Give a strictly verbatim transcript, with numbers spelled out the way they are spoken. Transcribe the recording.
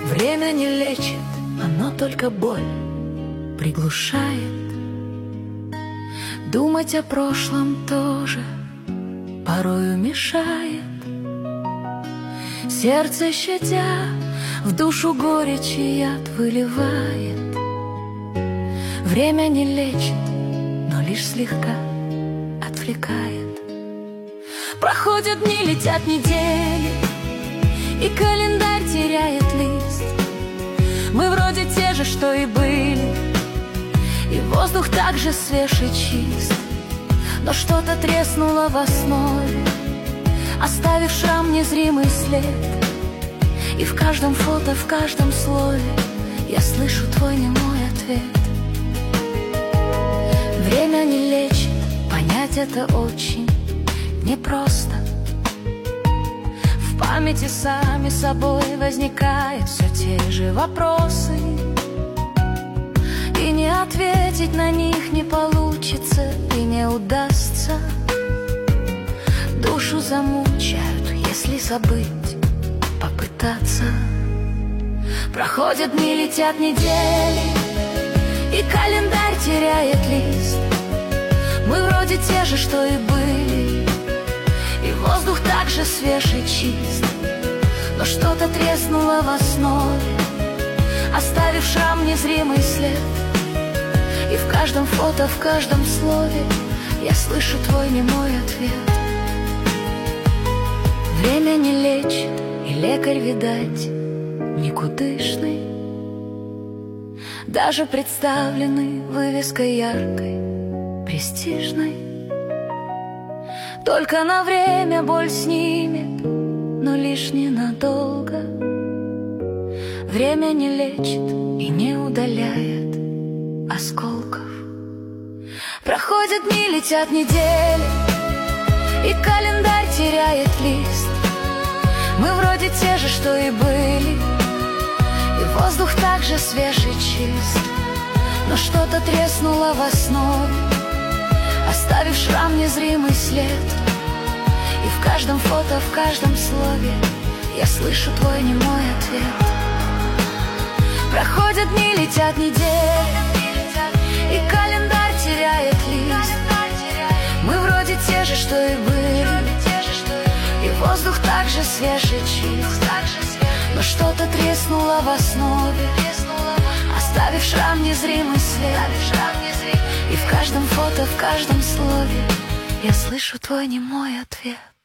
Время не лечит, оно только боль приглушает. Думать о прошлом тоже порою мешает. Сердце, щадя, в душу горечь и яд выливает. Время не лечит, но лишь слегка отвлекает. Проходят дни, летят недели, и календарь теряет лист. Мы вроде те же, что и были, и воздух так же свеж и чист. Но что-то треснуло в основе, оставив шрам, незримый след. И в каждом фото, в каждом слове я слышу твой немой ответ. Время не лечит, понять это очень непросто. В памяти сами собой возникают все те же вопросы, и не ответить на них не получится и не удастся. Душу замучают, если забыть попытаться. Проходят дни, летят недели, и календарь теряет лист. Мы вроде те же, что и были, и воздух так же свеж и чист. Но что-то треснуло в основе, оставив шрам, незримый след. И в каждом фото, в каждом слове я слышу твой немой ответ. Время не лечит, и лекарь, видать, никудышный. Даже представленный вывеской яркой, престижной. Только на время боль снимет, но лишь ненадолго. Время не лечит и не удаляет осколков. Проходят дни, летят недели, и календарь теряет лист. Мы вроде те же, что и были, и воздух так же свеж и чист. Но что-то треснуло в основе, оставив шрам, незримый след. И в каждом фото, в каждом слове я слышу твой немой ответ. Проходят дни, летят недели, и календарь теряет лист. Мы вроде те же, что и были, и воздух так же свеж и чист. Но что-то треснуло в основе, оставив шрам, незримый след. И в каждом фото, в каждом слове я слышу твой немой ответ.